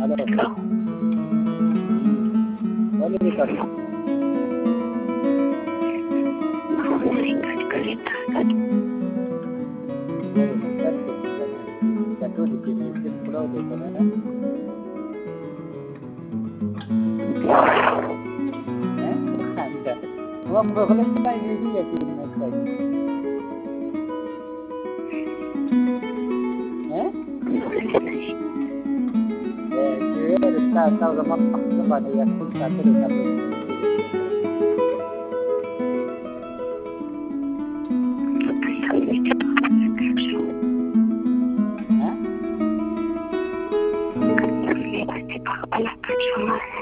Halo. Boleh record. Satu di pulau di mana? Ada. Gua boleh kita ini ya di mana? Tahu lama kepada yang pun satu dengan itu.